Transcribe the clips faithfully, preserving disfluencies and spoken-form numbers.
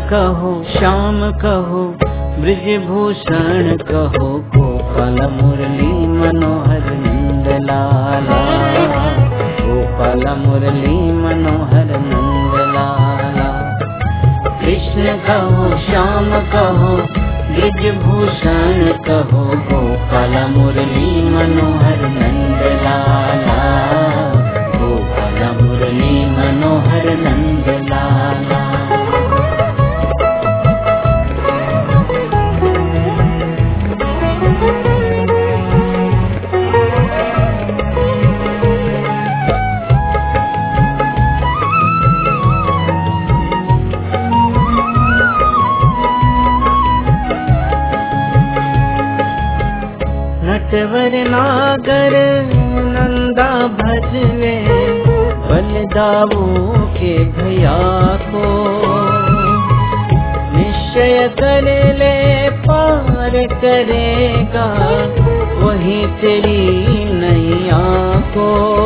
कहो श्याम कहो ब्रजभूषण कहो गोपाल मुरली मनोहर नंद लाला, गोपाल मुरली मनोहर नंद लाला। कृष्ण कहो श्याम कहो ब्रजभूषण कहो गोपाल मुरली मनोहर नंद लाला, गोपाल मुरली मनोहर नंद लाला। नटवर नागर नंदा भजवे बलदाऊ के भैया को, निश्चय कर ले पार करेगा वही तेरी नैया को।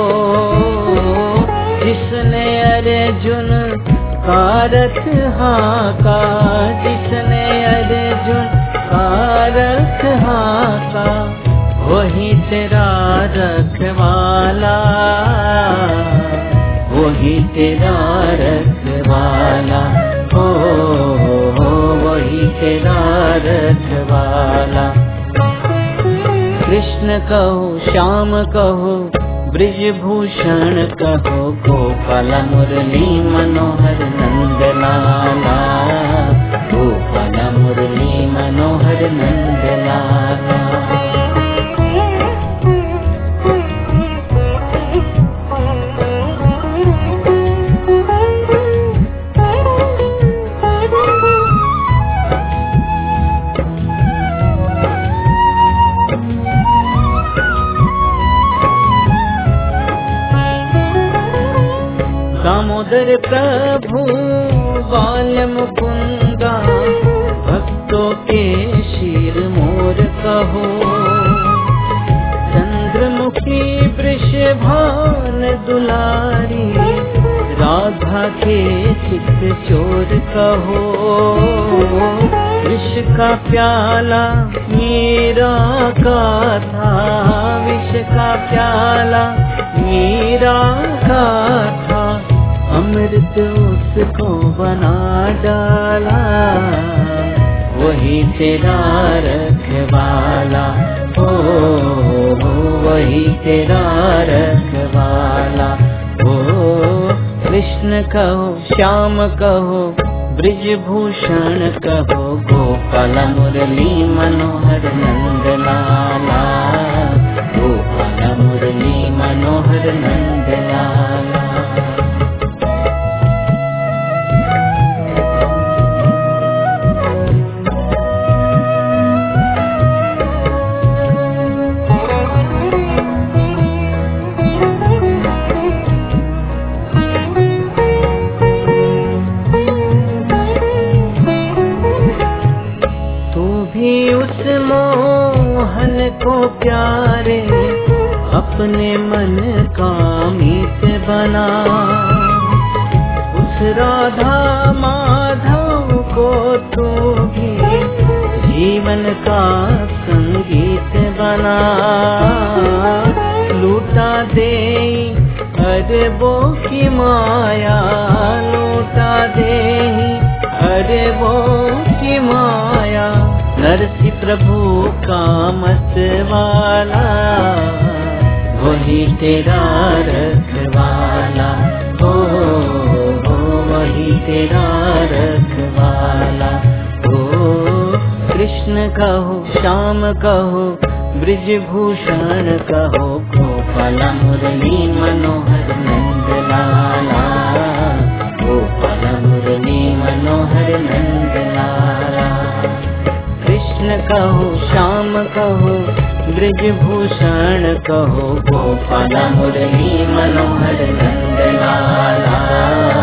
जिसने अर्जुन का रथ हाका, जिसने अर्जुन का रथ हाका वही तेरा रखवाला, वही तेरा रखवाला, हो वही तेरा रखवाला। कृष्ण कहो श्याम कहो ब्रजभूषण कहो गोपाल मुरली मनोहर नंद लाला, गोपाल मुरली मनोहर नंद लाला। दामोदर प्रभु बाल मुकुंदा भक्तों के शीर मोर कहो, चंद्रमुखी वृषभान दुलारी राधा के सिख चोर कहो। विष का प्याला मीरा का था, विष का प्याला मीरा का था, अमृत उसको बना डाला वही तेरा रखवाला, हो वही तेरा रखवाला। हो कृष्ण कहो श्याम कहो ब्रजभूषण कहो गोपाल मुरली मनोहर नंद लाला, गोपाल मुरली मनोहर नंद लाला। को प्यारे अपने मन का मीत बना, उस राधा माधव को तू भी जीवन का संगीत बना। लूटा दे अरबों की माया, लूटा दे अरबों की माया, नरसी प्रभु का मतवाला वही तेरा रखवाला, हो वही तेरा रखवाला। हो कृष्ण कहो श्याम कहो ब्रजभूषण कहो गोपाल मुरली मनोहर नंद लाला, गोपाल मुरली मनोहर नंद लाला। कृष्ण कहो श्याम कहो ब्रजभूषण कहो गोपाल मुरली मनोहर नंद लाला।